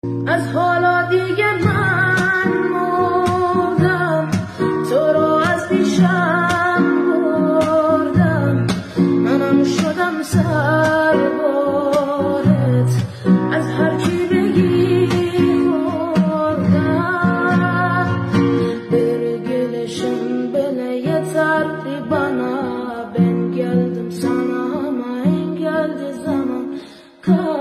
از حالا دیگه من مردم، تو رو از پیشم بردم، منم شدم سربارت، از هر کی بگی خوردم. Bir gelişim bile yeterdi bana, ben geldim sana ama engeldi zaman.